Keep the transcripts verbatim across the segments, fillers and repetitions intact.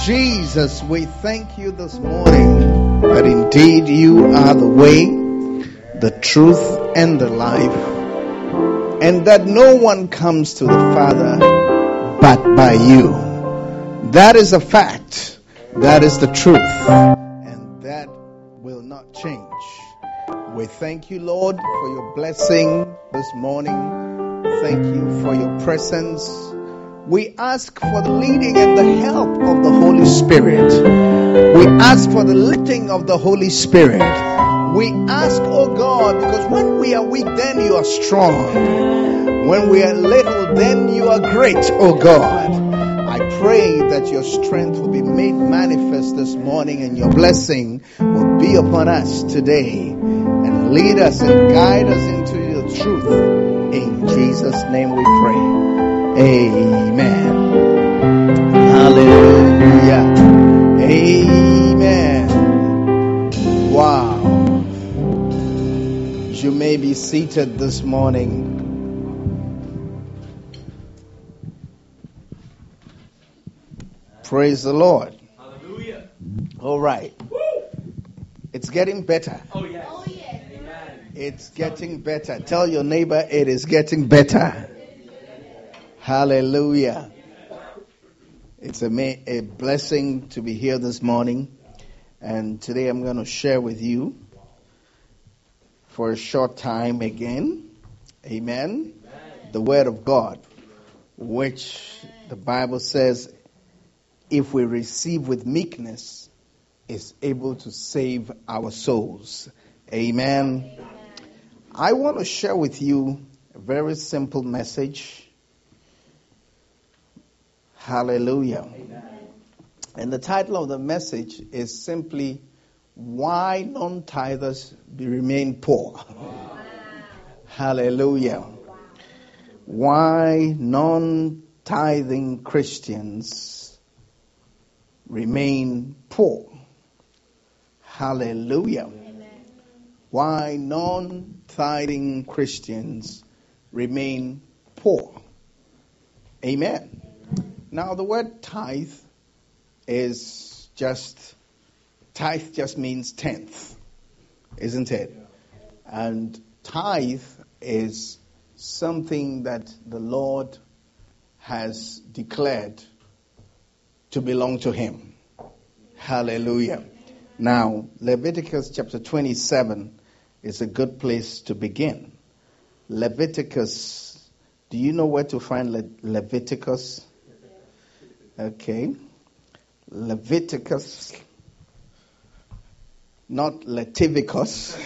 Jesus, we thank you this morning that indeed you are the way, the truth, and the life, and that no one comes to the Father but by you. That is a fact. That is the truth. And that will not change. We thank you, Lord, for your blessing this morning. Thank you for your presence. We ask for the leading and the help of the Holy Spirit. We ask for the lifting of the Holy Spirit. We ask, oh God, because when we are weak, then you are strong. When we are little, then you are great, oh God. I pray that your strength will be made manifest this morning and your blessing will be upon us today and lead us and guide us into the truth. In Jesus' name we pray. Amen. Hallelujah. Amen. Wow. You may be seated this morning. Praise the Lord. Hallelujah. All right. Woo! It's getting better. Oh, yes. Oh, yes. Amen. It's getting better. Tell your neighbor it is getting better. Hallelujah. It's a, ma- a blessing to be here this morning. And today I'm going to share with you for a short time again. Amen. Amen. The Word of God, which the Bible says, if we receive with meekness, is able to save our souls. Amen. Amen. I want to share with you a very simple message. Hallelujah. Amen. And the title of the message is simply, why non-tithers remain poor. Wow. Hallelujah. Wow. Why non-tithing Christians remain poor. Hallelujah. Amen. Why non-tithing Christians remain poor. Amen. Now, the word tithe is just, tithe just means tenth, isn't it? And tithe is something that the Lord has declared to belong to Him. Hallelujah. Now, Leviticus chapter twenty-seven is a good place to begin. Leviticus, do you know where to find Le- Leviticus? Okay. Leviticus, not Leviticus.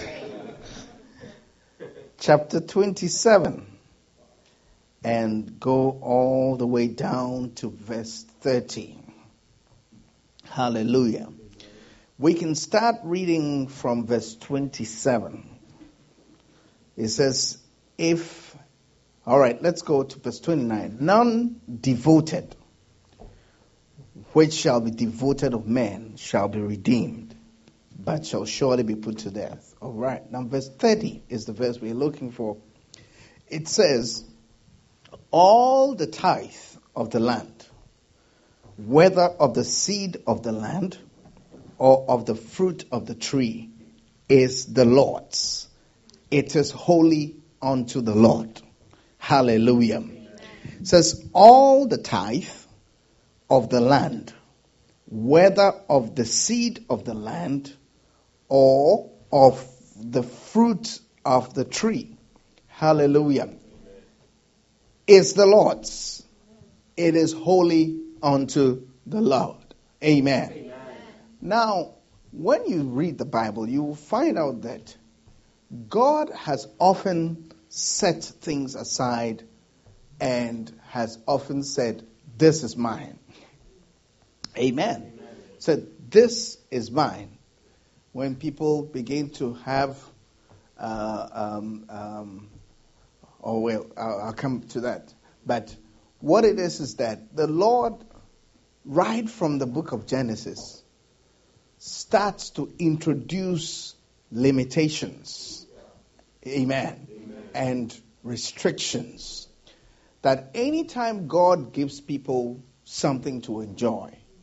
Chapter twenty-seven. And go all the way down to verse thirty. Hallelujah. We can start reading from verse twenty-seven. It says, if, all right, let's go to verse twenty-nine. None devoted, which shall be devoted of men, shall be redeemed, but shall surely be put to death. All right, now verse thirty is the verse we're looking for. It says, all the tithe of the land, whether of the seed of the land or of the fruit of the tree, is the Lord's. It is holy unto the Lord. Hallelujah. It says, all the tithe of the land, whether of the seed of the land or of the fruit of the tree, hallelujah, is the Lord's. It is holy unto the Lord. Amen. Amen. Now, when you read the Bible, you will find out that God has often set things aside and has often said, this is mine. Amen. Amen. So this is mine. When people begin to have, uh, um, um, oh well, I'll, I'll come to that. But what it is is that the Lord, right from the book of Genesis, starts to introduce limitations. Amen. Amen. And restrictions. That anytime God gives people something to enjoy,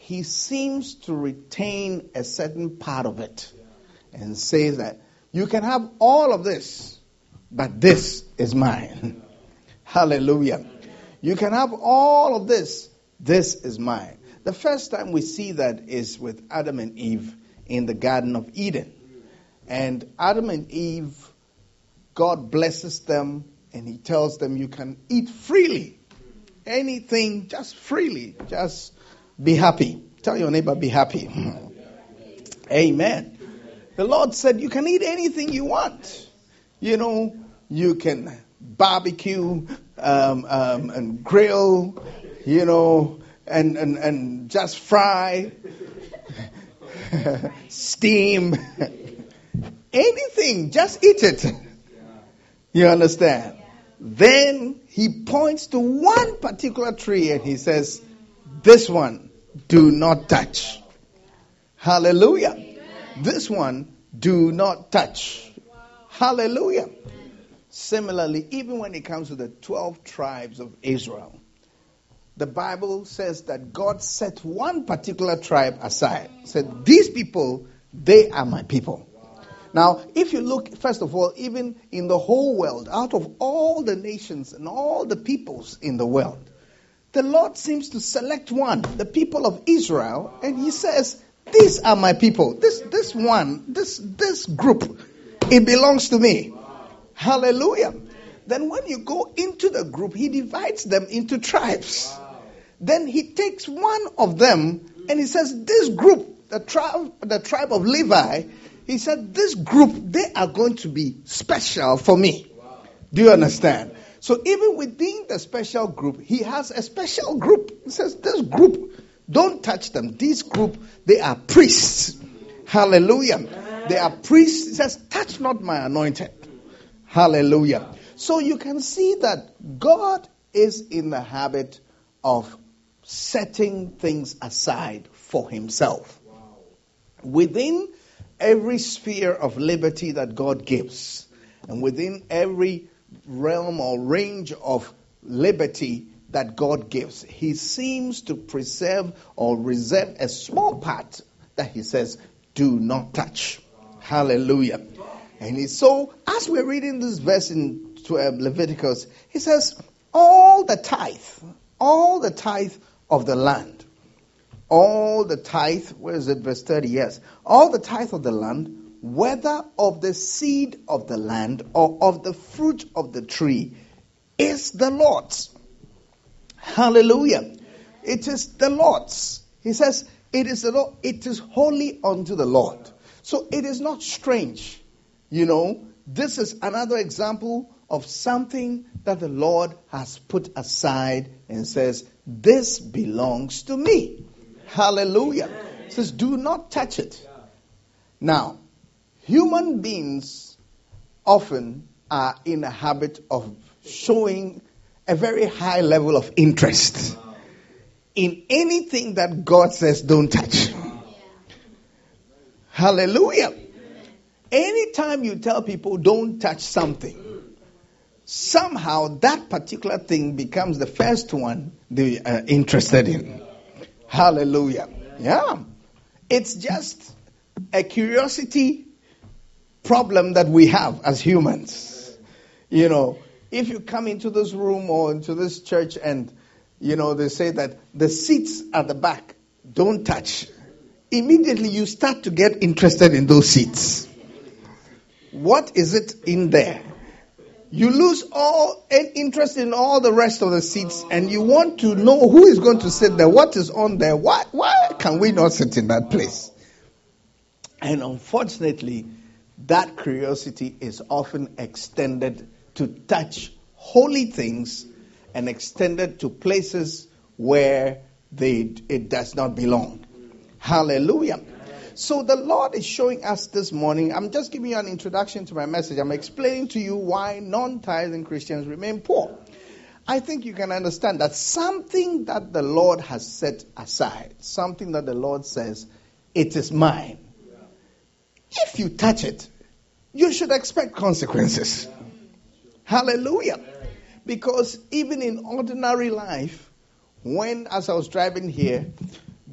he seems to retain a certain part of it and says that you can have all of this, but this is mine. Hallelujah. You can have all of this. This is mine. The first time we see that is with Adam and Eve in the Garden of Eden. And Adam and Eve, God blesses them and he tells them you can eat freely. Anything, just freely. Just be happy. Tell your neighbor, be happy. Amen. The Lord said you can eat anything you want. You know, you can barbecue um, um, and grill, you know, and, and, and just fry, steam, anything, just eat it. You understand? Then he points to one particular tree and he says, this one, do not touch. Hallelujah. This one, do not touch. Hallelujah. Similarly, even when it comes to the twelve tribes of Israel, the Bible says that God set one particular tribe aside. Said, these people, they are my people. Now, if you look, first of all, even in the whole world, out of all the nations and all the peoples in the world, the Lord seems to select one, the people of Israel, and he says, these are my people. This this one, this this group, it belongs to me. Hallelujah. Then when you go into the group, he divides them into tribes. Then he takes one of them and he says, this group, the tribe, the tribe of Levi, he said, this group, they are going to be special for me. Do you understand? So even within the special group, he has a special group. He says, this group, don't touch them. This group, they are priests. Hallelujah. They are priests. He says, touch not my anointed. Hallelujah. So you can see that God is in the habit of setting things aside for himself. Within every sphere of liberty that God gives, and within every realm or range of liberty that God gives, he seems to preserve or reserve a small part that he says, do not touch. Hallelujah. And he, so, as we're reading this verse in Leviticus, he says, all the tithe, all the tithe of the land, all the tithe, where is it, verse thirty, yes, all the tithe of the land, whether of the seed of the land or of the fruit of the tree, is the Lord's. Hallelujah. It is the Lord's. He says, it is the Lord, it is holy unto the Lord. So it is not strange. You know, this is another example of something that the Lord has put aside and says, this belongs to me. Hallelujah. He says, do not touch it. Now, human beings often are in a habit of showing a very high level of interest in anything that God says don't touch. Hallelujah. Anytime you tell people don't touch something, somehow that particular thing becomes the first one they are interested in. Hallelujah. Yeah. It's just a curiosity problem that we have as humans. You know, if you come into this room or into this church and, you know, they say that the seats at the back, don't touch. Immediately you start to get interested in those seats. What is it in there? You lose all interest in all the rest of the seats and you want to know who is going to sit there, what is on there. Why, why can we not sit in that place? And unfortunately, that curiosity is often extended to touch holy things and extended to places where they, it does not belong. Hallelujah. So the Lord is showing us this morning, I'm just giving you an introduction to my message. I'm explaining to you why non-tithing Christians remain poor. I think you can understand that something that the Lord has set aside, something that the Lord says, it is mine. If you touch it, you should expect consequences. Hallelujah. Because even in ordinary life, when, as I was driving here,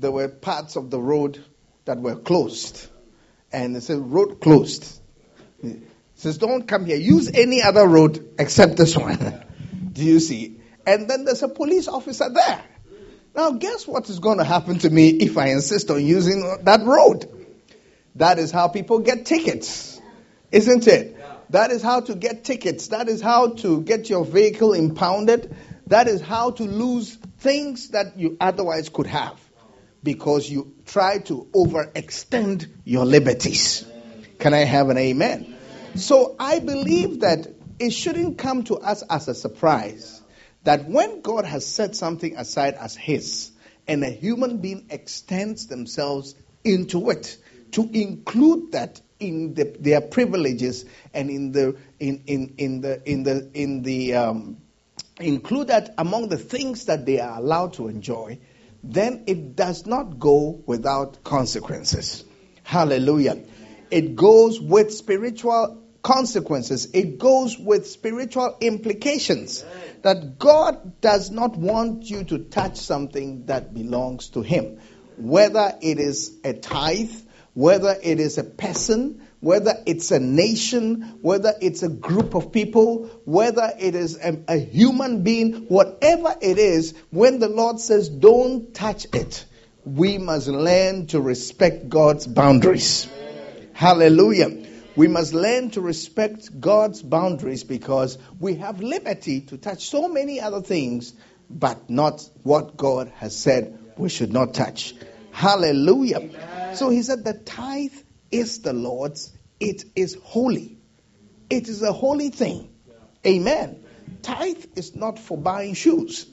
there were parts of the road that were closed. And it said, road closed. It says, don't come here. Use any other road except this one. Do you see? And then there's a police officer there. Now, guess what is going to happen to me if I insist on using that road? That is how people get tickets, isn't it? That is how to get tickets. That is how to get your vehicle impounded. That is how to lose things that you otherwise could have because you try to overextend your liberties. Can I have an amen? So I believe that it shouldn't come to us as a surprise that when God has set something aside as His and a human being extends themselves into it to include that in the, their privileges and in the in in in the in the in the um, include that among the things that they are allowed to enjoy, then it does not go without consequences. Hallelujah. It goes with spiritual consequences. It goes with spiritual implications. That God does not want you to touch something that belongs to Him. Whether it is a tithe, whether it is a person, whether it's a nation, whether it's a group of people, whether it is a, a human being, whatever it is, when the Lord says don't touch it, we must learn to respect God's boundaries. Hallelujah. We must learn to respect God's boundaries because we have liberty to touch so many other things, but not what God has said we should not touch. Hallelujah. Amen. So he said the tithe is the Lord's. It is holy. It is a holy thing. Amen. Tithe is not for buying shoes.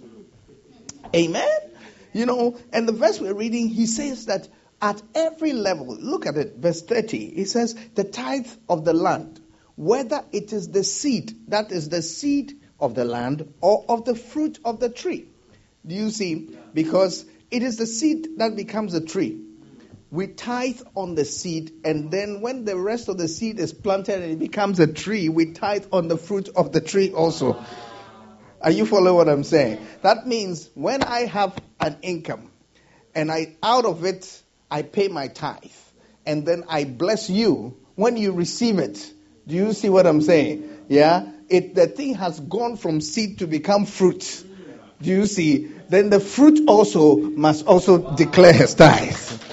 Amen. You know, and the verse we're reading, he says that at every level, look at it, verse thirty, he says the tithe of the land, whether it is the seed, that is the seed of the land, or of the fruit of the tree. Do you see? Because it is the seed that becomes a tree. We tithe on the seed, and then when the rest of the seed is planted and it becomes a tree, we tithe on the fruit of the tree also. Are you following what I'm saying? That means when I have an income, and I out of it, I pay my tithe, and then I bless you when you receive it. Do you see what I'm saying? Yeah? It the thing has gone from seed to become fruit. Do you see? Then the fruit also must also declare his tithe.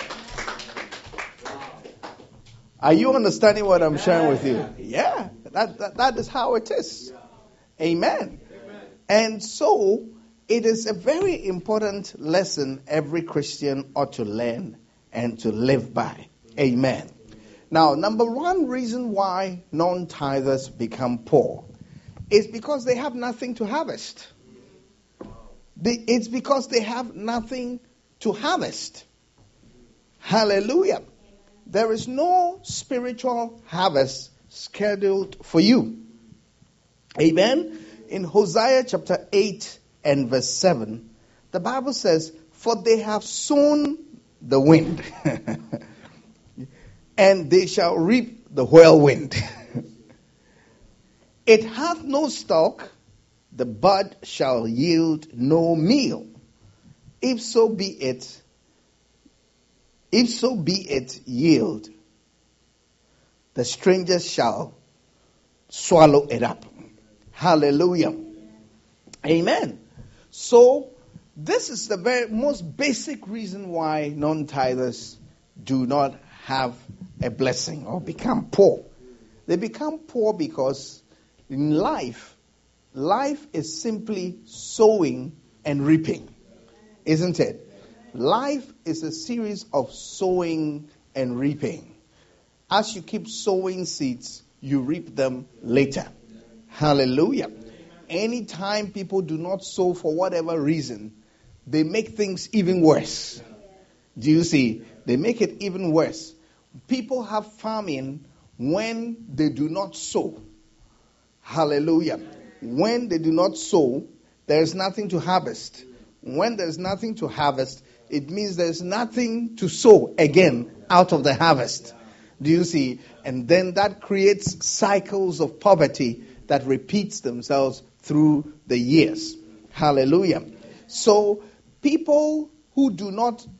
Are you understanding what I'm sharing with you? Yeah. That, that, that is how it is. Amen. And so, it is a very important lesson every Christian ought to learn and to live by. Amen. Now, number one reason why non-tithers become poor is because they have nothing to harvest. It's because they have nothing to harvest. Hallelujah. There is no spiritual harvest scheduled for you. Amen. In Hosea chapter eight and verse seven, the Bible says, for they have sown the wind, and they shall reap the whirlwind. It hath no stalk, the bud shall yield no meal. If so be it, if so be it yield, the strangers shall swallow it up. Hallelujah. Amen. So, this is the very most basic reason why non-tithers do not have a blessing or become poor. They become poor because in life, life is simply sowing and reaping. Isn't it? Life is a series of sowing and reaping. As you keep sowing seeds, you reap them later. Hallelujah. Anytime people do not sow for whatever reason, they make things even worse. Do you see? They make it even worse. People have famine when they do not sow. Hallelujah. When they do not sow, there is nothing to harvest. When there is nothing to harvest, it means there is nothing to sow again out of the harvest. Do you see? And then that creates cycles of poverty that repeats themselves through the years. Hallelujah. So, people who do not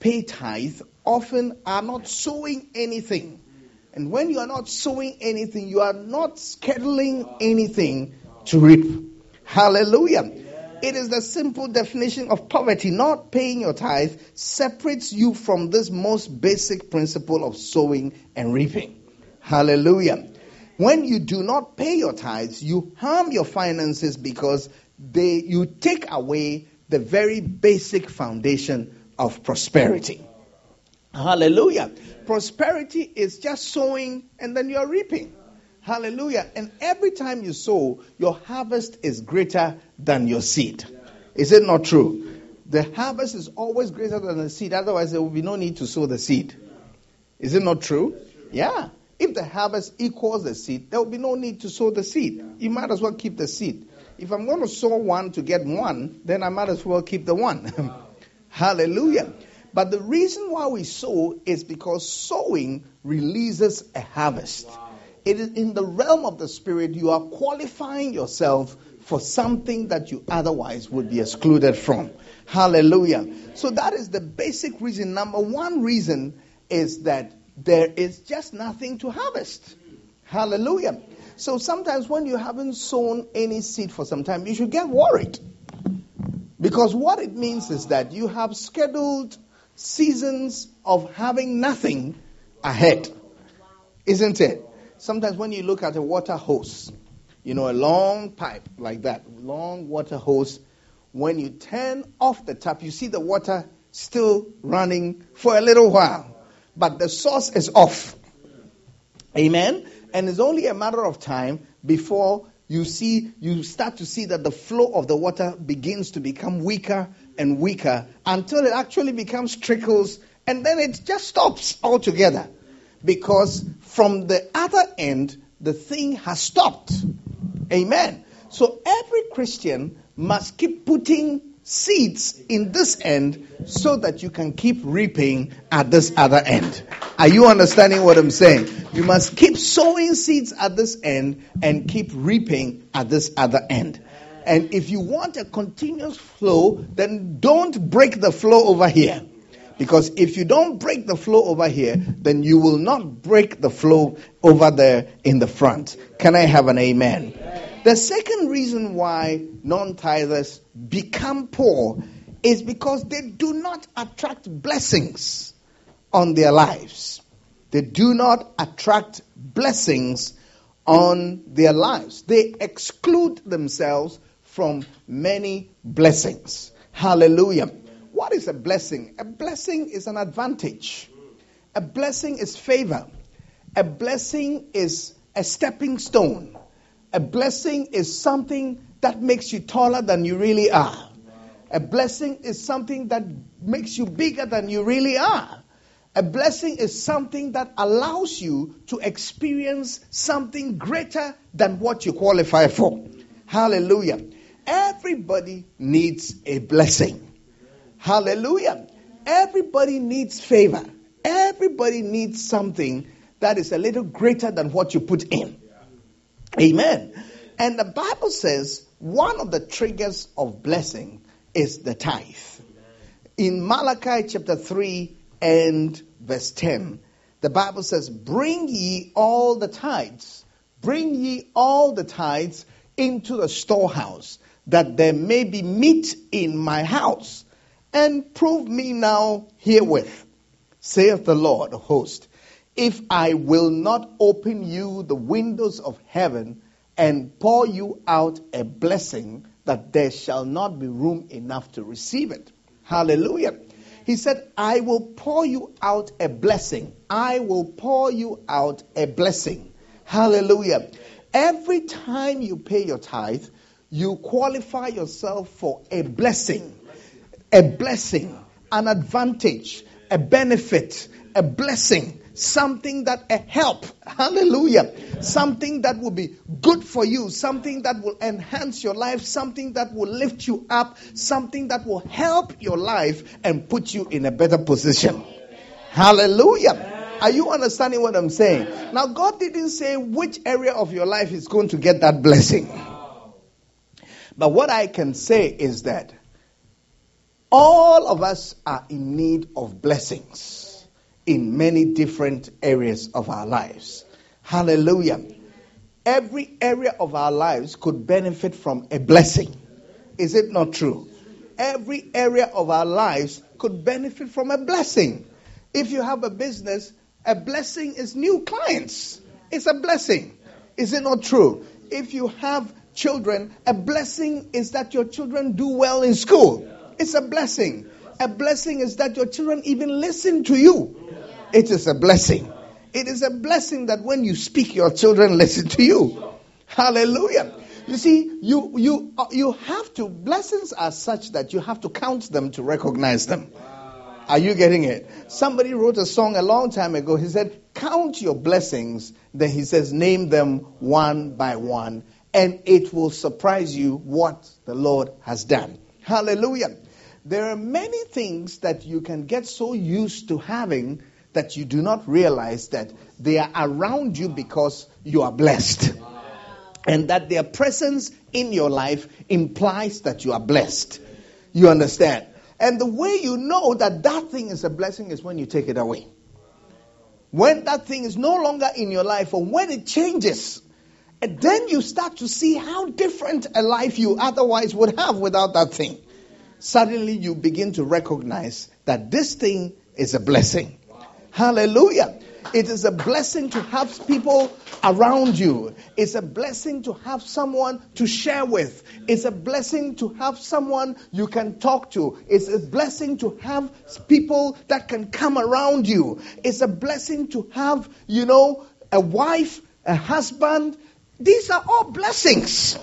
pay tithe often are not sowing anything. And when you are not sowing anything, you are not scheduling anything to reap. Hallelujah. It is the simple definition of poverty. Not paying your tithe separates you from this most basic principle of sowing and reaping. Hallelujah. When you do not pay your tithes, you harm your finances because they you take away the very basic foundation of prosperity. Hallelujah. Prosperity is just sowing and then you're reaping. Hallelujah. And every time you sow, your harvest is greater than your seed. Is it not true? The harvest is always greater than the seed. Otherwise, there will be no need to sow the seed. Is it not true? Yeah. If the harvest equals the seed, there will be no need to sow the seed. You might as well keep the seed. If I'm going to sow one to get one, then I might as well keep the one. Hallelujah. But the reason why we sow is because sowing releases a harvest. It is in the realm of the spirit, you are qualifying yourself for something that you otherwise would be excluded from. Hallelujah. So that is the basic reason. Number one reason is that there is just nothing to harvest. Hallelujah. So sometimes when you haven't sown any seed for some time, you should get worried. Because what it means is that you have scheduled seasons of having nothing ahead. Isn't it? Sometimes when you look at a water hose, you know, a long pipe like that, long water hose, when you turn off the tap, you see the water still running for a little while, but the source is off. Amen? And it's only a matter of time before you see, you start to see that the flow of the water begins to become weaker and weaker until it actually becomes trickles, and then it just stops altogether. Because from the other end, the thing has stopped. Amen. So every Christian must keep putting seeds in this end so that you can keep reaping at this other end. Are you understanding what I'm saying? You must keep sowing seeds at this end and keep reaping at this other end. And if you want a continuous flow, then don't break the flow over here. Because if you don't break the flow over here, then you will not break the flow over there in the front. Can I have an amen? Amen. The second reason why non-tithers become poor is because they do not attract blessings on their lives. They do not attract blessings on their lives. They exclude themselves from many blessings. Hallelujah. What is a blessing? A blessing is an advantage. A blessing is favor. A blessing is a stepping stone. A blessing is something that makes you taller than you really are. A blessing is something that makes you bigger than you really are. A blessing is something that allows you to experience something greater than what you qualify for. Hallelujah. Everybody needs a blessing. Hallelujah. Everybody needs favor. Everybody needs something that is a little greater than what you put in. Amen. And the Bible says one of the triggers of blessing is the tithe. In Malachi chapter three and verse ten, the Bible says, "Bring ye all the tithes, bring ye all the tithes into the storehouse, that there may be meat in my house. And prove me now herewith, saith the Lord of hosts, if I will not open you the windows of heaven and pour you out a blessing, that there shall not be room enough to receive it." Hallelujah. He said, I will pour you out a blessing. I will pour you out a blessing. Hallelujah. Every time you pay your tithe, you qualify yourself for a blessing. A blessing, an advantage, a benefit, a blessing, something that a help, hallelujah, something that will be good for you, something that will enhance your life, something that will lift you up, something that will help your life and put you in a better position. Hallelujah. Are you understanding what I'm saying? Now, God didn't say which area of your life is going to get that blessing. But what I can say is that All of us are in need of blessings in many different areas of our lives. Hallelujah. Every area of our lives could benefit from a blessing. Is it not true? Every area of our lives could benefit from a blessing. If you have a business, a blessing is new clients. It's a blessing. Is it not true? If you have children, a blessing is that your children do well in school. It's a blessing. A blessing is that your children even listen to you. It is a blessing. It is a blessing that when you speak, your children listen to you. Hallelujah. You see, you you you have to, blessings are such that you have to count them to recognize them. Are you getting it? Somebody wrote a song a long time ago. He said, count your blessings. Then he says, name them one by one. And it will surprise you what the Lord has done. Hallelujah. There are many things that you can get so used to having that you do not realize that they are around you because you are blessed. And that their presence in your life implies that you are blessed. You understand? And the way you know that that thing is a blessing is when you take it away. When that thing is no longer in your life, or when it changes, and then you start to see how different a life you otherwise would have without that thing. Suddenly you begin to recognize that this thing is a blessing. Hallelujah. It is a blessing to have people around you. It's a blessing to have someone to share with. It's a blessing to have someone you can talk to. It's a blessing to have people that can come around you. It's a blessing to have, you know, a wife, a husband. These are all blessings.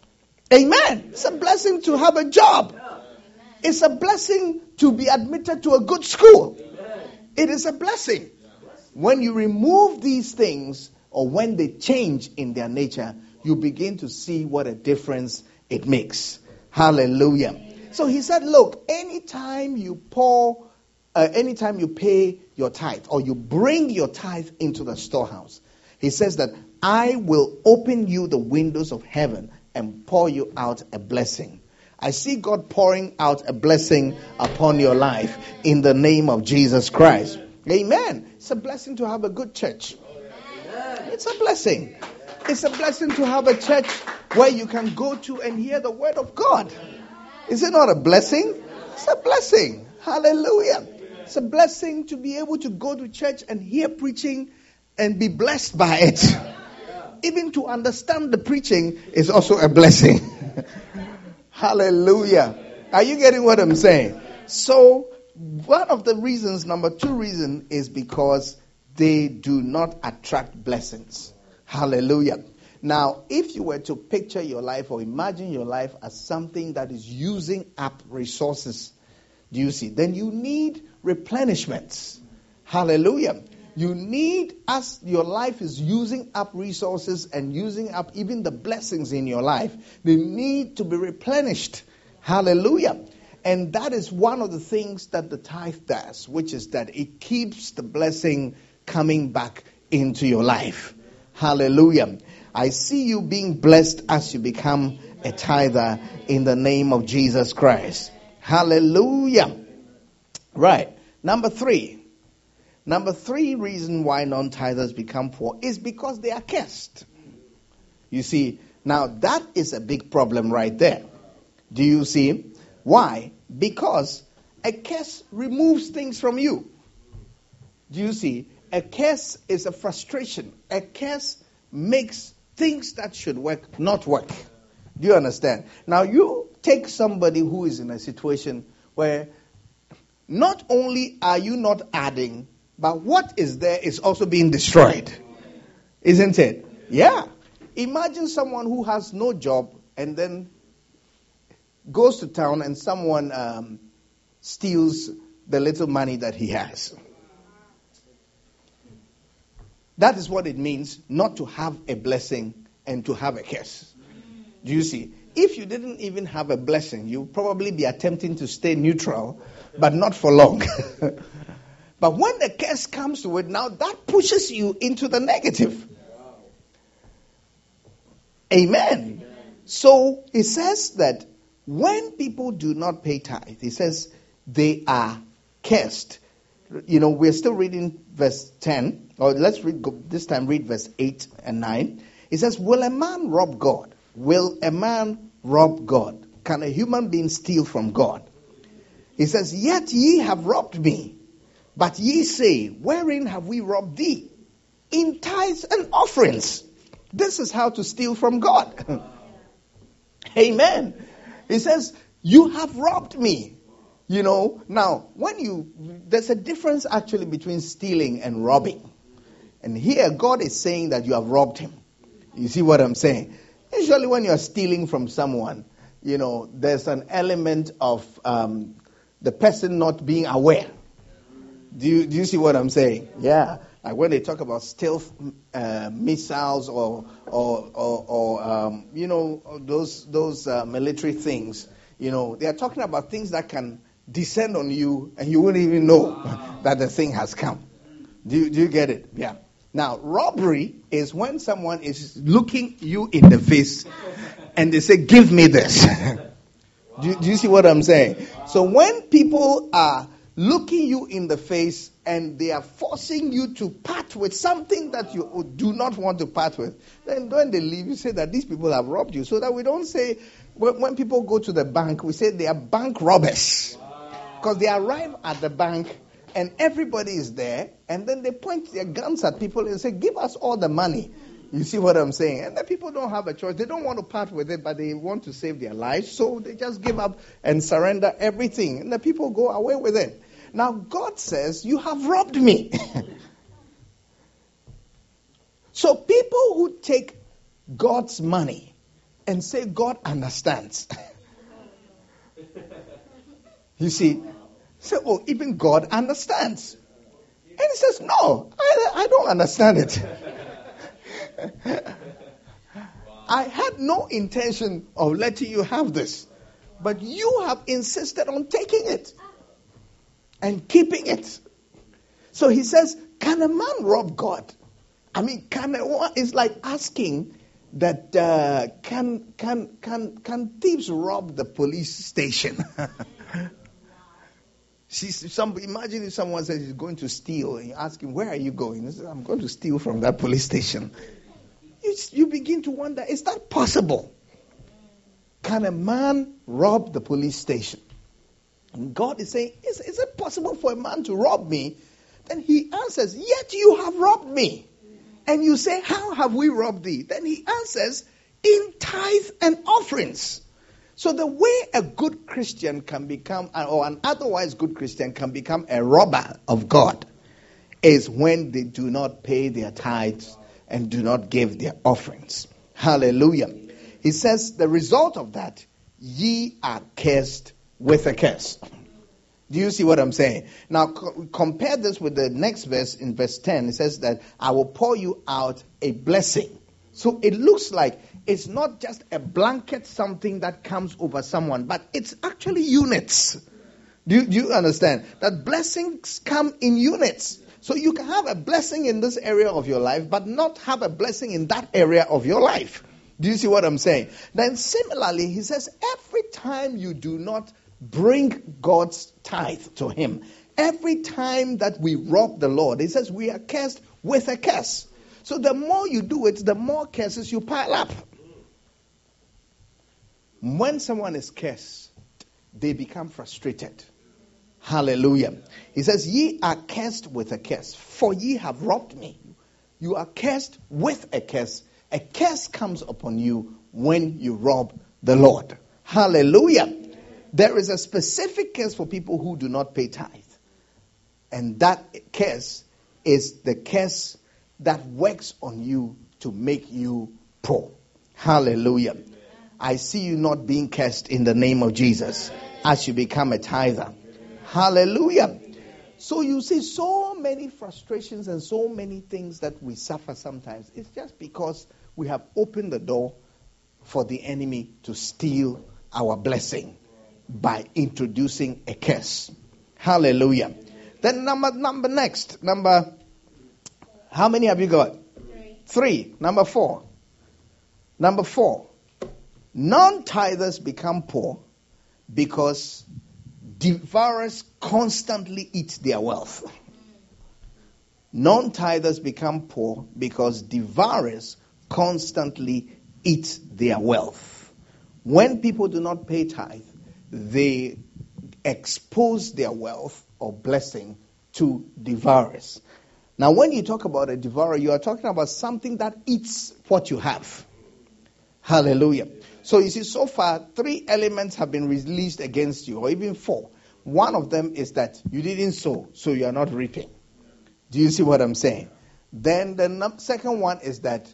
Amen. It's a blessing to have a job. It's a blessing to be admitted to a good school. It is a blessing. When you remove these things, or when they change in their nature, you begin to see what a difference it makes. Hallelujah. So he said, look, anytime you pour, uh, anytime you pay your tithe, or you bring your tithe into the storehouse, he says that I will open you the windows of heaven and pour you out a blessing. I see God pouring out a blessing upon your life in the name of Jesus Christ. Amen. It's a blessing to have a good church. It's a blessing. It's a blessing to have a church where you can go to and hear the word of God. Is it not a blessing? It's a blessing. Hallelujah. It's a blessing to be able to go to church and hear preaching and be blessed by it. Even to understand the preaching is also a blessing. Hallelujah. Are you getting what I'm saying? So, one of the reasons, number two reason, is because they do not attract blessings. Hallelujah. Now, if you were to picture your life or imagine your life as something that is using up resources, do you see? Then you need replenishments. Hallelujah. You need, as your life is using up resources and using up even the blessings in your life, they need to be replenished. Hallelujah. And that is one of the things that the tithe does, which is that it keeps the blessing coming back into your life. Hallelujah. I see you being blessed as you become a tither in the name of Jesus Christ. Hallelujah. Right. Number three. Number three reason why non-tithers become poor is because they are cursed. You see, now that is a big problem right there. Do you see? Why? Because a curse removes things from you. Do you see? A curse is a frustration. A curse makes things that should work not work. Do you understand? Now you take somebody who is in a situation where not only are you not adding, but what is there is also being destroyed. Isn't it? Yeah. Imagine someone who has no job and then goes to town and someone um, steals the little money that he has. That is what it means not to have a blessing and to have a curse. Do you see? If you didn't even have a blessing, you'd probably be attempting to stay neutral, but not for long. But when the curse comes to it, now that pushes you into the negative. Amen. So it says that when people do not pay tithe, he says, they are cursed. You know, we're still reading verse ten, or let's read, go, this time read verse eight and nine. It says, will a man rob God? Will a man rob God? Can a human being steal from God? He says, yet ye have robbed me. But ye say, wherein have we robbed thee? In tithes and offerings. This is how to steal from God. Amen. He says, you have robbed me. You know, now, when you, there's a difference actually between stealing and robbing. And here, God is saying that you have robbed him. You see what I'm saying? Usually when you're stealing from someone, you know, there's an element of um, the person not being aware. Do you, do you see what I'm saying? Yeah. Like when they talk about stealth uh, missiles or, or, or, or um, you know, those, those uh, military things, you know, they are talking about things that can descend on you and you wouldn't even know wow. that the thing has come. Do you, do you get it? Yeah. Now, robbery is when someone is looking you in the face and they say, give me this. do, you, do you see what I'm saying? So when people are looking you in the face and they are forcing you to part with something that you do not want to part with, then when they leave, you say that these people have robbed you. So that we don't say, when, when people go to the bank, we say they are bank robbers. Because they arrive at the bank and everybody is there, and then they point their guns at people and say, give us all the money. You see what I'm saying? And the people don't have a choice. They don't want to part with it, but they want to save their lives. So they just give up and surrender everything. And the people go away with it. Now, God says, you have robbed me. So people who take God's money and say God understands. You see, say, oh, even God understands. And he says, no, I, I don't understand it. I had no intention of letting you have this. But you have insisted on taking it and keeping it. So he says, can a man rob God? I mean, can a, it's like asking that uh, can can can can thieves rob the police station? She's, some, imagine if someone says he's going to steal and you ask him, where are you going? He says, I'm going to steal from that police station. You, you begin to wonder, is that possible? Can a man rob the police station? And God is saying, is, is it possible for a man to rob me? Then he answers, yet you have robbed me. And you say, how have we robbed thee? Then he answers, in tithe and offerings. So the way a good Christian can become, or an otherwise good Christian can become a robber of God, is when they do not pay their tithes and do not give their offerings. Hallelujah. He says the result of that, ye are cursed with a curse. Do you see what I'm saying? Now co- compare this with the next verse in verse ten. It says that I will pour you out a blessing. So it looks like it's not just a blanket something that comes over someone, but it's actually units. Do you, do you understand? That blessings come in units. So you can have a blessing in this area of your life, but not have a blessing in that area of your life. Do you see what I'm saying? Then similarly, he says, every time you do not bring God's tithe to him, every time that we rob the Lord, he says we are cursed with a curse. So the more you do it, the more curses you pile up. When someone is cursed, they become frustrated. Hallelujah. He says, ye are cursed with a curse, for ye have robbed me. You are cursed with a curse. A curse comes upon you when you rob the Lord. Hallelujah. There is a specific curse for people who do not pay tithe. And that curse is the curse that works on you to make you poor. Hallelujah. I see you not being cursed in the name of Jesus as you become a tither. Hallelujah. So you see so many frustrations and so many things that we suffer sometimes. It's just because we have opened the door for the enemy to steal our blessing by introducing a curse. Hallelujah. Then number number next. Number, how many have you got? Three. Three. Number four. Number four. Non-tithers become poor because devourers constantly eat their wealth. Non-tithers become poor because devourers constantly eat their wealth. When people do not pay tithe, they expose their wealth or blessing to devourers. Now, when you talk about a devourer, you are talking about something that eats what you have. Hallelujah. So you see, so far, three elements have been released against you, or even four. One of them is that you didn't sow, so you are not reaping. Do you see what I'm saying? Then the num- second one is that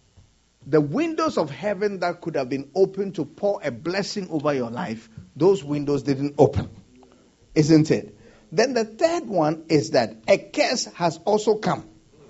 the windows of heaven that could have been opened to pour a blessing over your life, those windows didn't open. Isn't it? Then the third one is that a curse has also come.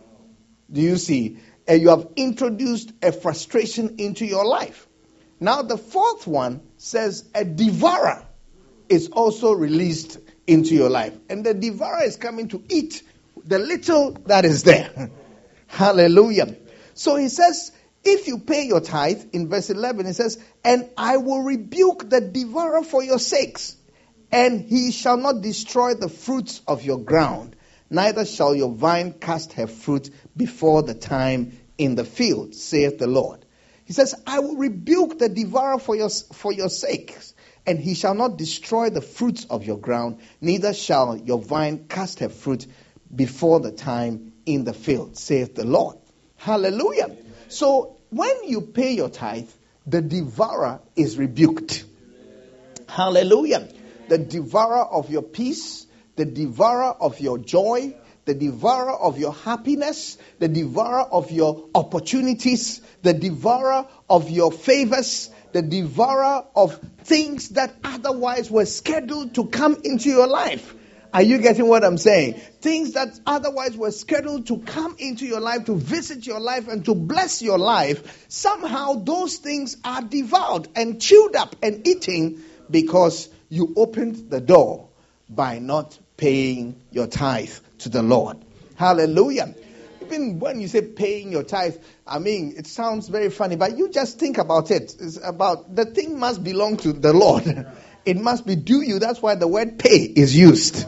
Do you see? And you have introduced a frustration into your life. Now the fourth one says a devourer is also released into your life. And the devourer is coming to eat the little that is there. Hallelujah. So he says, if you pay your tithe, in verse eleven, he says, and I will rebuke the devourer for your sakes, and he shall not destroy the fruits of your ground, neither shall your vine cast her fruit before the time in the field, saith the Lord. He says, I will rebuke the devourer for your, for your sakes, and he shall not destroy the fruits of your ground, neither shall your vine cast her fruit before the time in the field, saith the Lord. Hallelujah. So when you pay your tithe, the devourer is rebuked. Hallelujah. The devourer of your peace, the devourer of your joy, the devourer of your happiness, the devourer of your opportunities, the devourer of your favors, the devourer of things that otherwise were scheduled to come into your life. Are you getting what I'm saying? Things that otherwise were scheduled to come into your life, to visit your life and to bless your life, somehow those things are devoured and chewed up and eaten because you opened the door by not paying your tithe to the Lord. Hallelujah. Even when you say paying your tithe, I mean, it sounds very funny, but you just think about it. It's about the thing must belong to the Lord. It must be due you. That's why the word pay is used.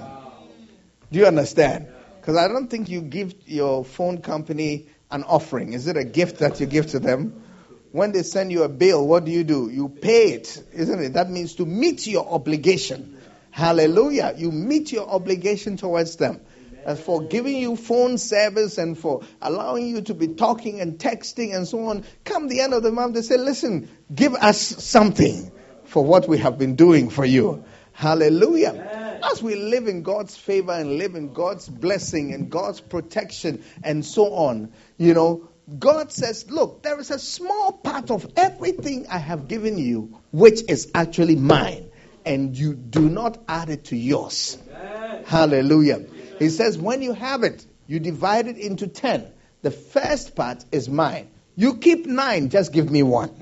Do you understand? Because I don't think you give your phone company an offering. Is it a gift that you give to them? When they send you a bill, what do you do? You pay it, isn't it? That means to meet your obligation. Hallelujah. You meet your obligation towards them. As for giving you phone service and for allowing you to be talking and texting and so on, come the end of the month, they say, listen, give us something for what we have been doing for you. Hallelujah. As we live in God's favor and live in God's blessing and God's protection and so on, you know, God says, look, there is a small part of everything I have given you which is actually mine, and you do not add it to yours. Amen. Hallelujah. He says, when you have it, you divide it into ten. The first part is mine. You keep nine, just give me one.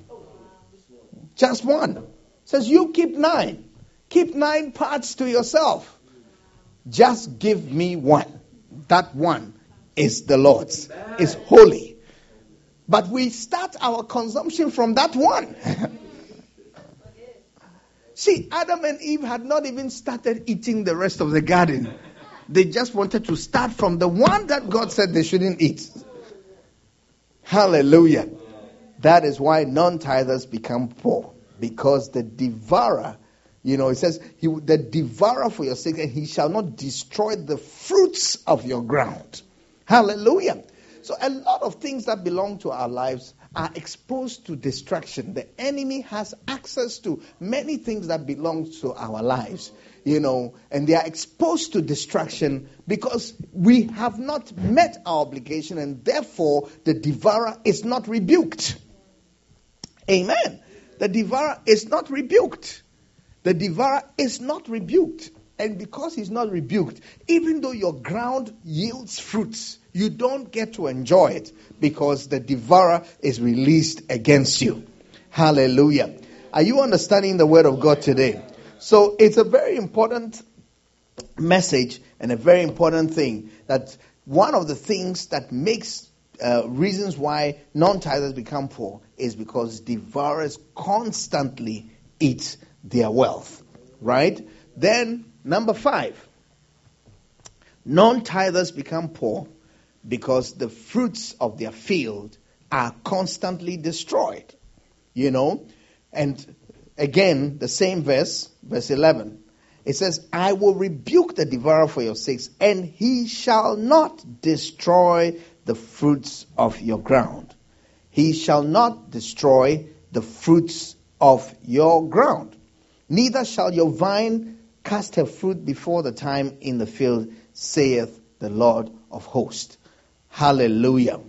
Just one. He says, you keep nine. Keep nine parts to yourself. Just give me one. That one is the Lord's. It's holy. But we start our consumption from that one. See, Adam and Eve had not even started eating the rest of the garden. They just wanted to start from the one that God said they shouldn't eat. Hallelujah. That is why non-tithers become poor. Because the devourer, you know, it says, he, the devourer for your sake, and he shall not destroy the fruits of your ground. Hallelujah. So a lot of things that belong to our lives are exposed to distraction. The enemy has access to many things that belong to our lives, you know, and they are exposed to distraction because we have not met our obligation, and therefore the devourer is not rebuked. Amen. The devourer is not rebuked. The devourer is not rebuked. And because he's not rebuked, even though your ground yields fruits, you don't get to enjoy it because the devourer is released against you. Hallelujah. Are you understanding the word of God today? So it's a very important message and a very important thing that one of the things that makes uh, reasons why non-tithers become poor is because devourers constantly eat their wealth. Right? Then Number five, non-tithers become poor because the fruits of their field are constantly destroyed. You know, and again, the same verse, verse eleven. It says, I will rebuke the devourer for your sakes, and he shall not destroy the fruits of your ground. He shall not destroy the fruits of your ground. Neither shall your vine cast her fruit before the time in the field, saith the Lord of hosts. Hallelujah.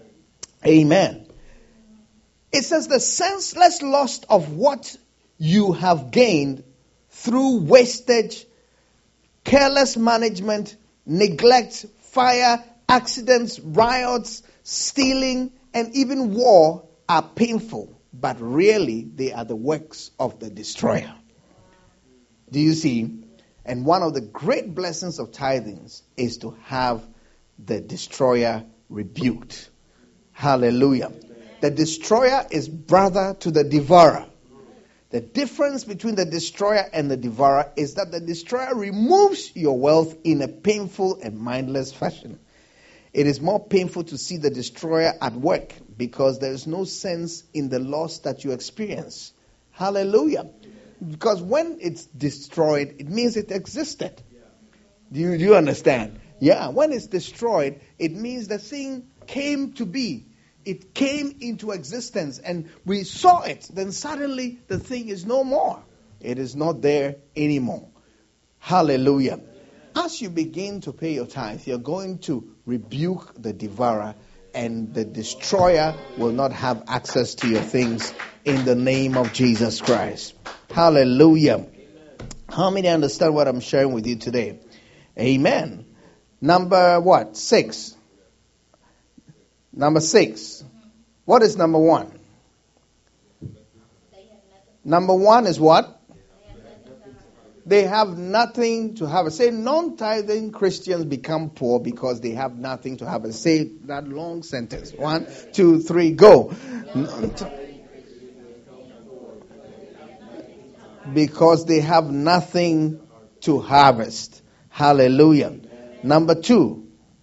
Amen. It says the senseless loss of what you have gained through wastage, careless management, neglect, fire, accidents, riots, stealing, and even war are painful, but really they are the works of the destroyer. Do you see? And one of the great blessings of tithings is to have the destroyer rebuked. Hallelujah. The destroyer is brother to the devourer. The difference between the destroyer and the devourer is that the destroyer removes your wealth in a painful and mindless fashion. It is more painful to see the destroyer at work because there is no sense in the loss that you experience. Hallelujah. Because when it's destroyed, it means it existed. Do you, do you understand? Yeah, when it's destroyed, it means the thing came to be. It came into existence and we saw it. Then suddenly the thing is no more. It is not there anymore. Hallelujah. As you begin to pay your tithe, you're going to rebuke the devourer, and the destroyer will not have access to your things in the name of Jesus Christ. Hallelujah. How many understand what I'm sharing with you today? Amen. Number what? Six. Number six. What is number one? Number one is what? They have nothing to have. Say, non-tithing Christians become poor because they have nothing to have. Say that long sentence. One, two, three, go. Because they have nothing to harvest. Hallelujah. Number two.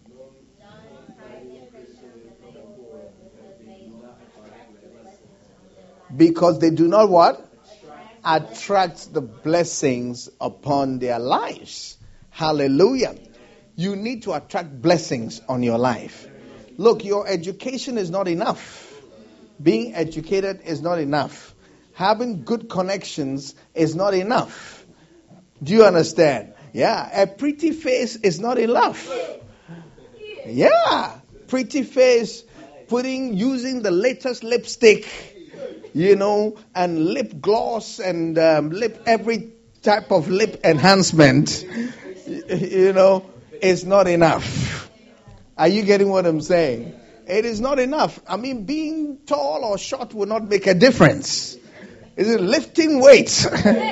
Because they do not what? Attract the blessings upon their lives. Hallelujah. You need to attract blessings on your life. Look, your education is not enough. Being educated is not enough. Having good connections is not enough. Do you understand? Yeah, a pretty face is not enough. Yeah, pretty face, putting, using the latest lipstick, you know, and lip gloss and um, lip, every type of lip enhancement, you know, is not enough. Are you getting what I'm saying? It is not enough. I mean, being tall or short will not make a difference. Is it lifting weights?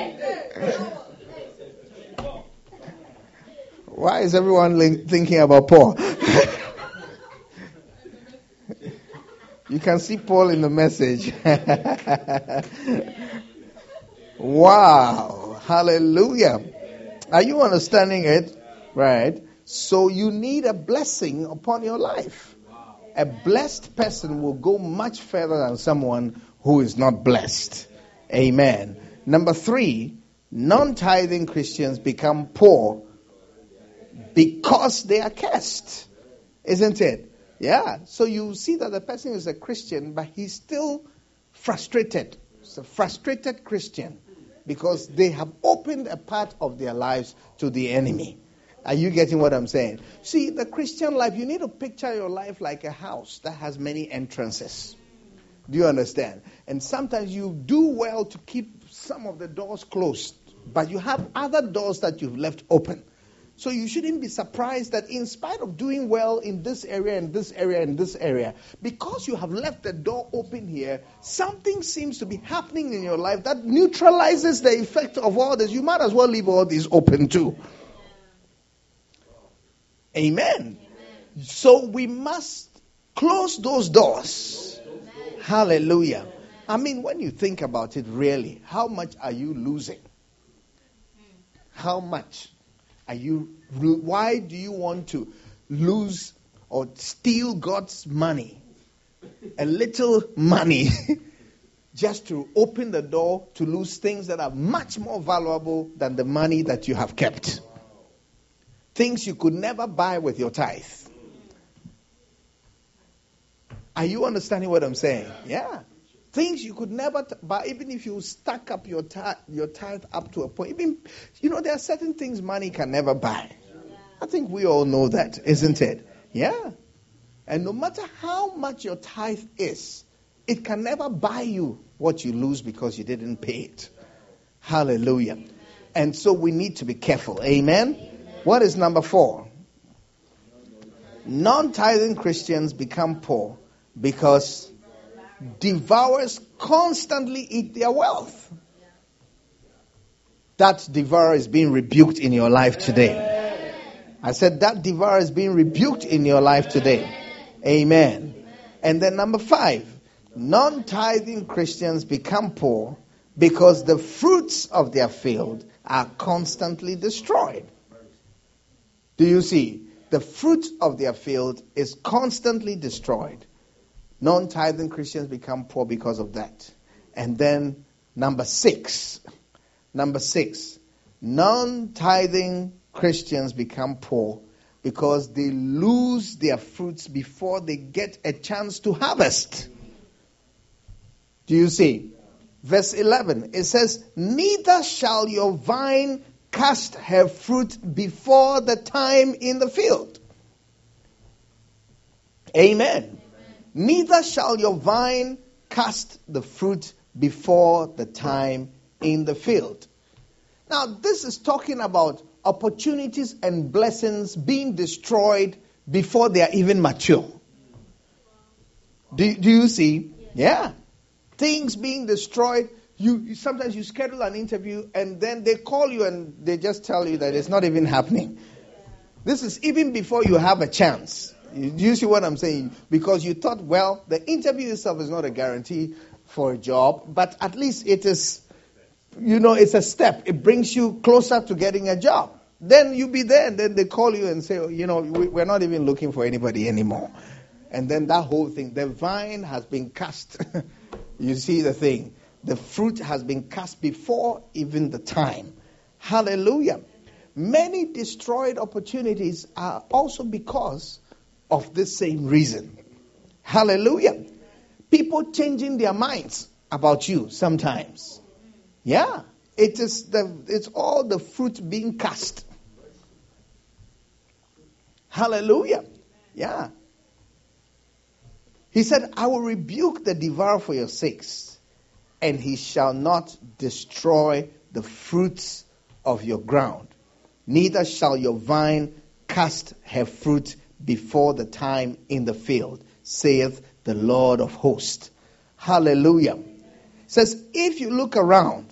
Why is everyone link- thinking about Paul? You can see Paul in the message. Wow. Hallelujah. Are you understanding it? Right. So you need a blessing upon your life. A blessed person will go much further than someone who is not blessed. Amen. Number three, non-tithing Christians become poor because they are cursed. Isn't it? Yeah, so you see that the person is a Christian, but he's still frustrated. It's a frustrated Christian because they have opened a part of their lives to the enemy. Are you getting what I'm saying? See, the Christian life, you need to picture your life like a house that has many entrances. Do you understand? And sometimes you do well to keep some of the doors closed, but you have other doors that you've left open. So you shouldn't be surprised that in spite of doing well in this area and this area and this area, because you have left the door open here, something seems to be happening in your life that neutralizes the effect of all this. You might as well leave all these open too. Amen. Amen. So we must close those doors. Amen. Hallelujah. I mean, when you think about it really, how much are you losing? How much are you, why do you want to lose or steal God's money? A little money just to open the door to lose things that are much more valuable than the money that you have kept. Things you could never buy with your tithe. Are you understanding what I'm saying? Yeah. Things you could never t- buy, even if you stack up your, t- your tithe up to a point. Even, you know, there are certain things money can never buy. I think we all know that, isn't it? Yeah. And no matter how much your tithe is, it can never buy you what you lose because you didn't pay it. Hallelujah. And so we need to be careful. Amen? What is number four? Non-tithing Christians become poor because devourers constantly eat their wealth. That devourer is being rebuked in your life today. I said that devourer is being rebuked in your life today. Amen. And then number five, non-tithing Christians become poor because the fruits of their field are constantly destroyed. Do you see? The fruit of their field is constantly destroyed. Non-tithing Christians become poor because of that. And then number six, number six, non-tithing Christians become poor because they lose their fruits before they get a chance to harvest. Do you see? Verse eleven, it says, neither shall your vine cast her fruit before the time in the field. Amen. Neither shall your vine cast the fruit before the time in the field. Now, this is talking about opportunities and blessings being destroyed before they are even mature. Do, do you see? Yeah. Things being destroyed. You sometimes you schedule an interview and then they call you and they just tell you that it's not even happening. This is even before you have a chance. Do you see what I'm saying? Because you thought, well, the interview itself is not a guarantee for a job, but at least it is, you know, it's a step. It brings you closer to getting a job. Then you be there and then they call you and say, oh, you know, we, we're not even looking for anybody anymore. And then that whole thing, the vine has been cast. You see the thing. The fruit has been cast before even the time. Hallelujah. Many destroyed opportunities are also because of this same reason. Hallelujah. People changing their minds about you sometimes. Yeah. It is the it's all the fruit being cast. Hallelujah. Yeah. He said, I will rebuke the devourer for your sakes, and he shall not destroy the fruits of your ground. Neither shall your vine cast her fruit before the time in the field, saith the Lord of hosts. Hallelujah. It says, if you look around,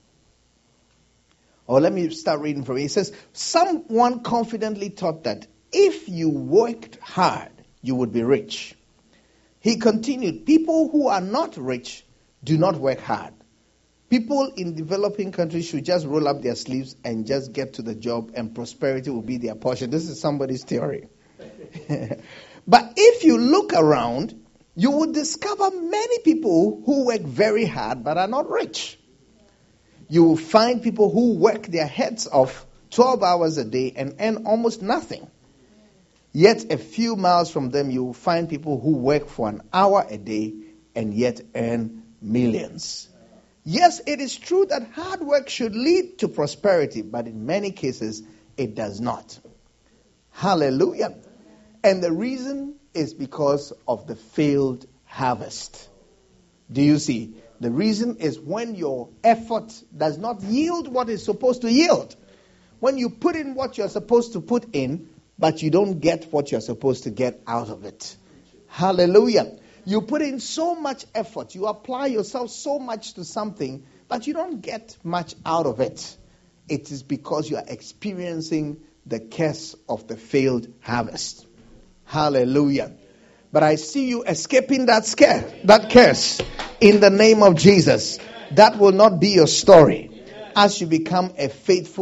or let me start reading from it. It says, someone confidently thought that if you worked hard, you would be rich. He continued, people who are not rich do not work hard. People in developing countries should just roll up their sleeves and just get to the job, and prosperity will be their portion. This is somebody's theory. But if you look around, you will discover many people who work very hard but are not rich. You will find people who work their heads off twelve hours a day and earn almost nothing. Yet a few miles from them, you will find people who work for an hour a day and yet earn millions. Yes, it is true that hard work should lead to prosperity, but in many cases, it does not. Hallelujah. And the reason is because of the failed harvest. Do you see? The reason is when your effort does not yield what it's supposed to yield. When you put in what you're supposed to put in, but you don't get what you're supposed to get out of it. Hallelujah. You put in so much effort, you apply yourself so much to something, but you don't get much out of it. It is because you are experiencing the curse of the failed harvest. Hallelujah. But I see you escaping that scare, that curse in the name of Jesus. That will not be your story as you become a faithful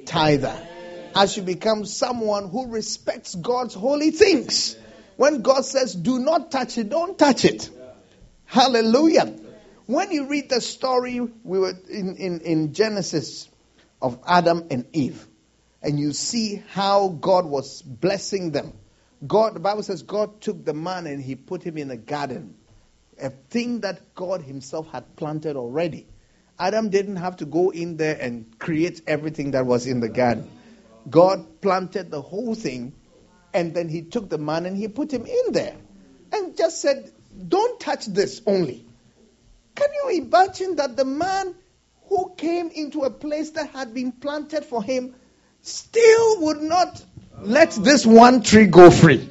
tither. As you become someone who respects God's holy things. When God says, do not touch it, don't touch it. Hallelujah. When you read the story, we were in, in, in Genesis of Adam and Eve, and you see how God was blessing them. God, the Bible says God took the man and he put him in a garden, a thing that God himself had planted already. Adam didn't have to go in there and create everything that was in the garden. God planted the whole thing, and then he took the man and he put him in there and just said, don't touch this only. Can you imagine that the man who came into a place that had been planted for him still would not let this one tree go free?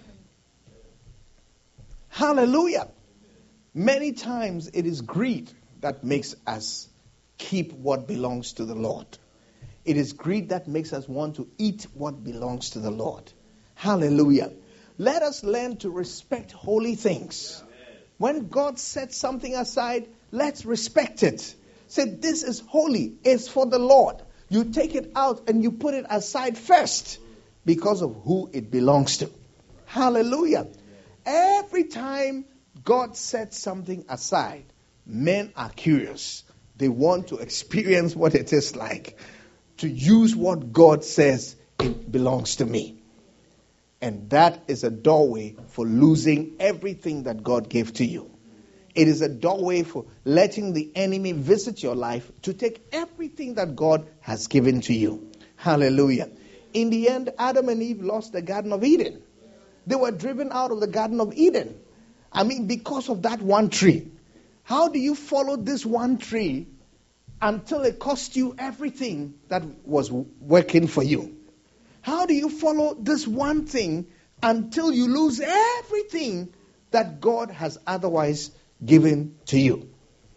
Hallelujah. Many times it is greed that makes us keep what belongs to the Lord. It is greed that makes us want to eat what belongs to the Lord. Hallelujah. Let us learn to respect holy things. When God sets something aside, let's respect it. Say, this is holy. It's for the Lord. You take it out and you put it aside first because of who it belongs to. Hallelujah. Every time God sets something aside, men are curious. They want to experience what it is like to use what God says it belongs to me. And that is a doorway for losing everything that God gave to you. It is a doorway for letting the enemy visit your life to take everything that God has given to you. Hallelujah. In the end, Adam and Eve lost the Garden of Eden. They were driven out of the Garden of Eden. I mean, because of that one tree. How do you follow this one tree until it cost you everything that was working for you? How do you follow this one thing until you lose everything that God has otherwise given to you?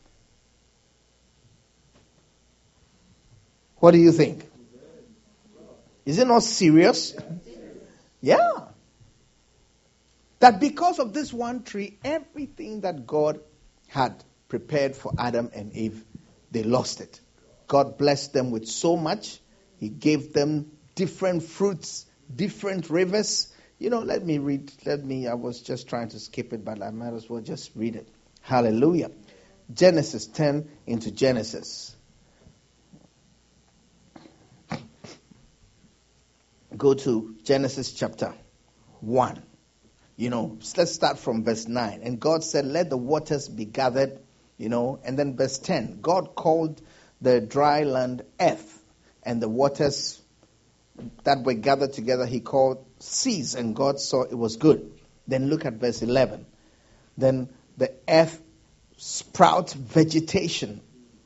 What do you think? Is it not serious? Yeah. That because of this one tree, everything that God had prepared for Adam and Eve, they lost it. God blessed them with so much. He gave them different fruits, different rivers. You know, let me read, let me, I was just trying to skip it, but I might as well just read it. Hallelujah. Genesis ten into Genesis. Go to Genesis chapter one. You know, let's start from verse nine. And God said, let the waters be gathered, you know. And then verse ten, God called the dry land earth, and the waters that were gathered together he called seas, and God saw it was good. Then look at verse eleven. Then the earth sprouts vegetation,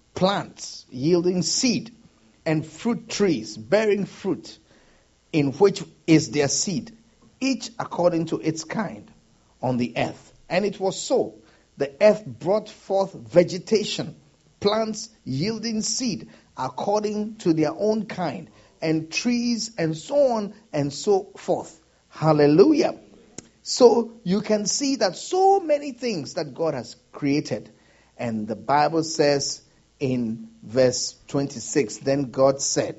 plants yielding seed, and fruit trees bearing fruit, in which is their seed, each according to its kind, on the earth. And it was so. The earth brought forth vegetation, plants yielding seed according to their own kind, and trees and so on and so forth. Hallelujah. So you can see that so many things that God has created. And the Bible says in verse twenty-six, then God said,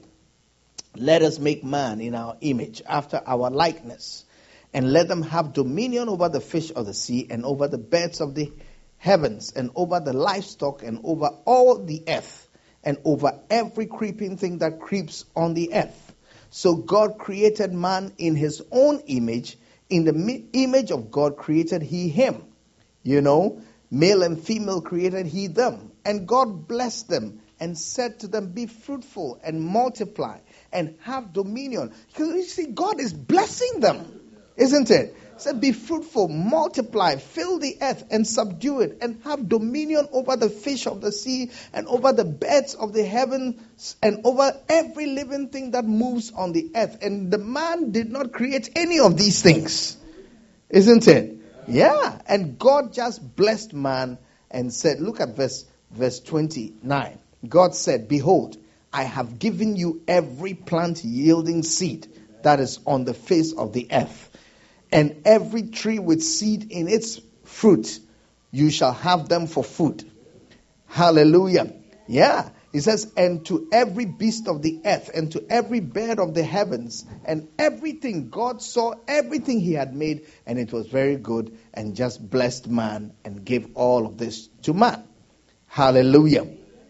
let us make man in our image, after our likeness, and let them have dominion over the fish of the sea, and over the birds of the heavens, and over the livestock, and over all the earth, and over every creeping thing that creeps on the earth. So God created man in his own image. In the mi- image of God created he him. You know, male and female created he them. And God blessed them and said to them, be fruitful and multiply and have dominion. Because you see, God is blessing them, isn't it? He said, be fruitful, multiply, fill the earth and subdue it, and have dominion over the fish of the sea, and over the birds of the heavens, and over every living thing that moves on the earth. And the man did not create any of these things, isn't it? Yeah. And God just blessed man and said, look at verse, verse twenty-nine. God said, behold, I have given you every plant yielding seed that is on the face of the earth, and every tree with seed in its fruit. You shall have them for food. Hallelujah. Yeah. He says, and to every beast of the earth, and to every bird of the heavens, and everything. God saw everything he had made, and it was very good, and just blessed man, and gave all of this to man. Hallelujah.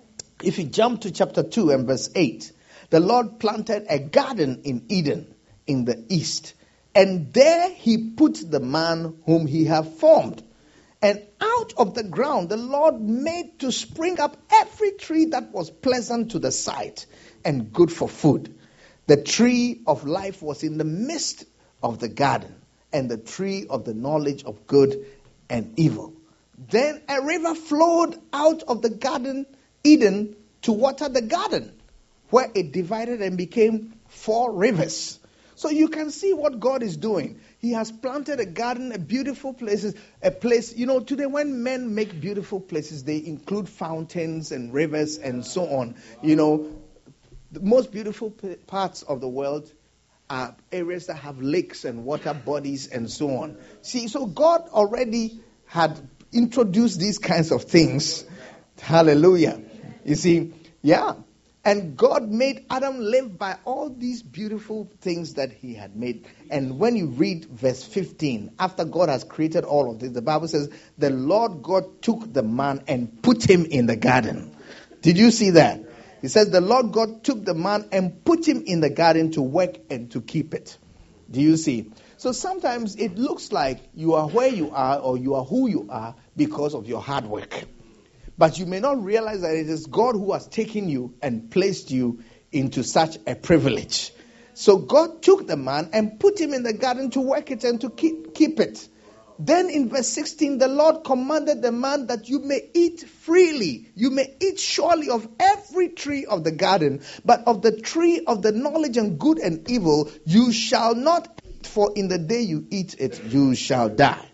If you jump to chapter two and verse eight, the Lord planted a garden in Eden in the east, and there he put the man whom he had formed. And out of the ground the Lord made to spring up every tree that was pleasant to the sight and good for food. The tree of life was in the midst of the garden, and the tree of the knowledge of good and evil. Then a river flowed out of the garden Eden to water the garden, where it divided and became four rivers. So you can see what God is doing. He has planted a garden, a beautiful place, a place, you know, today when men make beautiful places, they include fountains and rivers and so on. You know, the most beautiful parts of the world are areas that have lakes and water bodies and so on. See, so God already had introduced these kinds of things. Hallelujah. You see, yeah. And God made Adam live by all these beautiful things that he had made. And when you read verse fifteen, after God has created all of this, the Bible says, the Lord God took the man and put him in the garden. Did you see that? It says, the Lord God took the man and put him in the garden to work and to keep it. Do you see? So sometimes it looks like you are where you are or you are who you are because of your hard work. But you may not realize that it is God who has taken you and placed you into such a privilege. So God took the man and put him in the garden to work it and to keep, keep it. Then in verse sixteen, the Lord commanded the man that you may eat freely. You may eat surely of every tree of the garden, but of the tree of the knowledge of good and evil you shall not eat, for in the day you eat it, you shall die.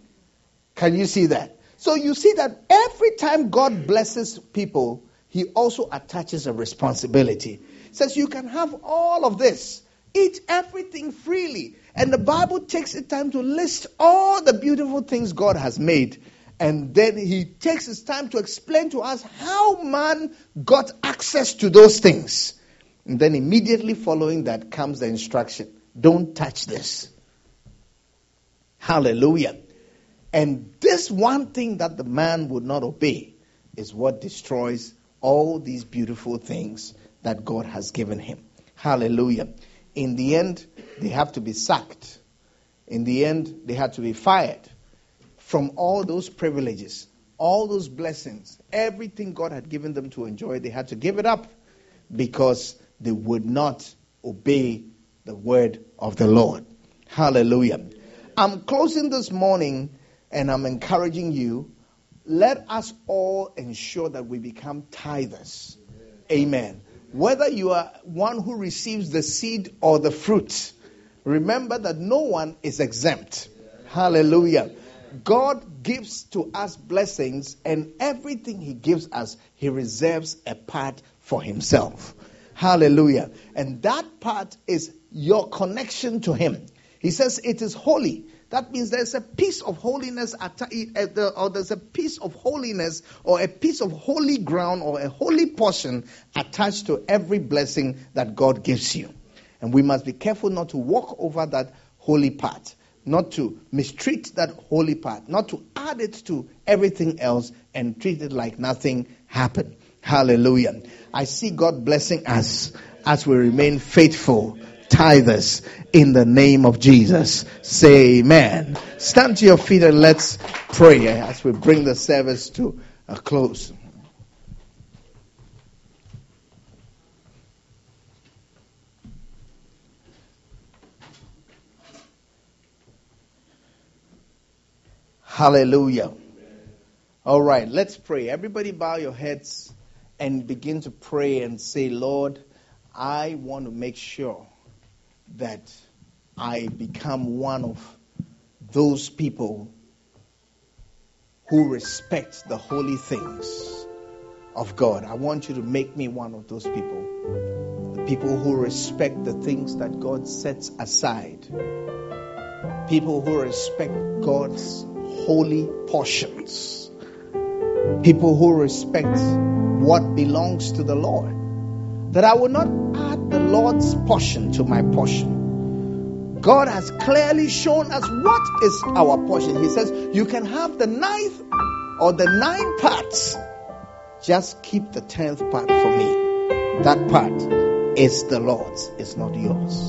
Can you see that? So you see that every time God blesses people, he also attaches a responsibility. He says you can have all of this. Eat everything freely. And the Bible takes the time to list all the beautiful things God has made. And then he takes his time to explain to us how man got access to those things. And then immediately following that comes the instruction. Don't touch this. Hallelujah. And this one thing that the man would not obey is what destroys all these beautiful things that God has given him. Hallelujah. In the end, they have to be sacked. In the end, they had to be fired from all those privileges, all those blessings, everything God had given them to enjoy. They had to give it up because they would not obey the word of the Lord. Hallelujah. I'm closing this morning and I'm encouraging you, let us all ensure that we become tithers. Amen. Whether you are one who receives the seed or the fruit, remember that no one is exempt. Hallelujah. God gives to us blessings, and everything he gives us, he reserves a part for himself. Hallelujah. And that part is your connection to him. He says it is holy. That means there's a piece of holiness, or there's a piece of holiness, or a piece of holy ground, or a holy portion attached to every blessing that God gives you. And we must be careful not to walk over that holy part, not to mistreat that holy part, not to add it to everything else and treat it like nothing happened. Hallelujah. I see God blessing us as we remain faithful tithers in the name of Jesus. Say amen. Stand to your feet and let's pray as we bring the service to a close. Hallelujah. All right, let's pray. Everybody bow your heads and begin to pray and say, Lord, I want to make sure that I become one of those people who respect the holy things of God. I want you to make me one of those people. The people who respect the things that God sets aside. People who respect God's holy portions. people who respect what belongs to the Lord. That I will not add the Lord's portion to my portion. God has clearly shown us what is our portion. He says, you can have the ninth or the nine parts. Just keep the tenth part for me. That part is the Lord's, it's not yours.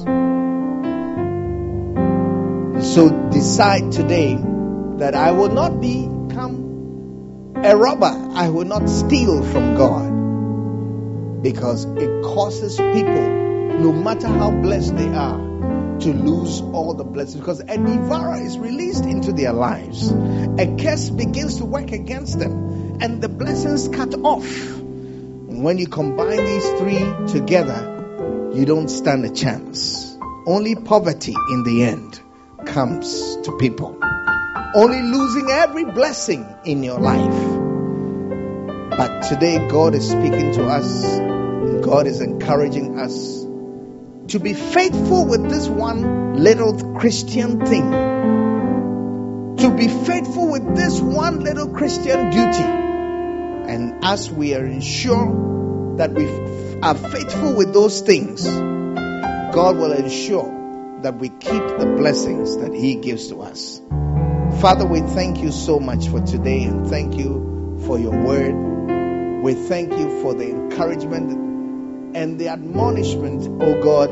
So decide today that I will not become a robber. I will not steal from God. Because it causes people, no matter how blessed they are, to lose all the blessings. Because a devourer is released into their lives. A curse begins to work against them. And the blessings cut off. And when you combine these three together, you don't stand a chance. Only poverty in the end comes to people. Only losing every blessing in your life. But today God is speaking to us. God is encouraging us to be faithful with this one little Christian thing. To be faithful with this one little Christian duty. And as we are ensure that we are faithful with those things, God will ensure that we keep the blessings that He gives to us. Father, we thank you so much for today, and thank you for your word. We thank you for the encouragement and the admonishment, oh God,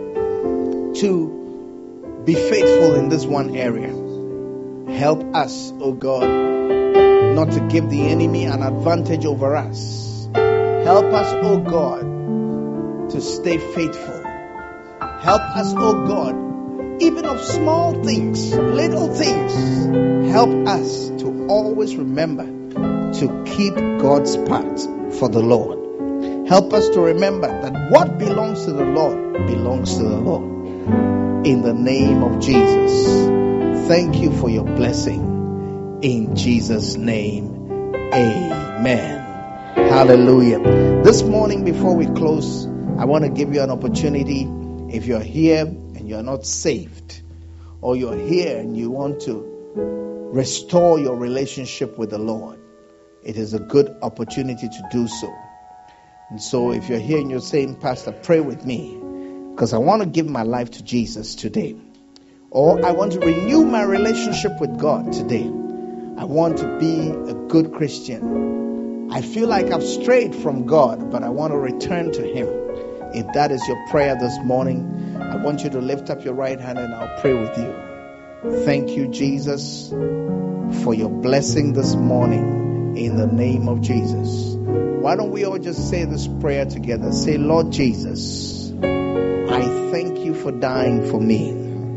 to be faithful in this one area. Help us, oh God, not to give the enemy an advantage over us. Help us, oh God, to stay faithful. Help us, oh God, even of small things, little things. Help us to always remember to keep God's part for the Lord. Help us to remember that what belongs to the Lord belongs to the Lord. In the name of Jesus. Thank you for your blessing. In Jesus' name. Amen. Hallelujah. This morning before we close, I want to give you an opportunity. If you're here and you're not saved, or you're here and you want to restore your relationship with the Lord, it is a good opportunity to do so. And so if you're here and you're saying, Pastor, pray with me, because I want to give my life to Jesus today. Or I want to renew my relationship with God today. I want to be a good Christian. I feel like I've strayed from God, but I want to return to Him. If that is your prayer this morning, I want you to lift up your right hand and I'll pray with you. Thank you, Jesus, for your blessing this morning in the name of Jesus. Why don't we all just say this prayer together? Say, Lord Jesus, I thank you for dying for me.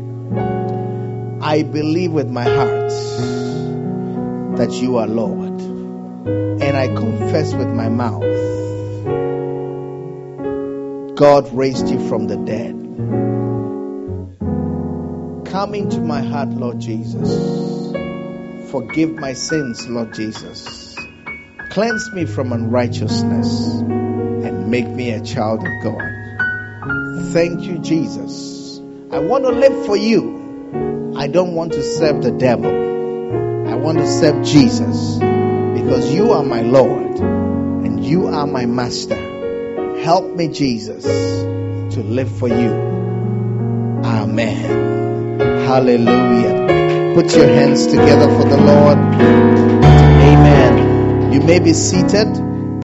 I believe with my heart that you are Lord. And I confess with my mouth God raised you from the dead. Come into my heart, Lord Jesus. Forgive my sins, Lord Jesus. Cleanse me from unrighteousness and make me a child of God. Thank you, Jesus. I want to live for you. I don't want to serve the devil. I want to serve Jesus because you are my Lord and you are my Master. Help me, Jesus, to live for you. Amen. Hallelujah. Put your hands together for the Lord. Amen. You may be seated.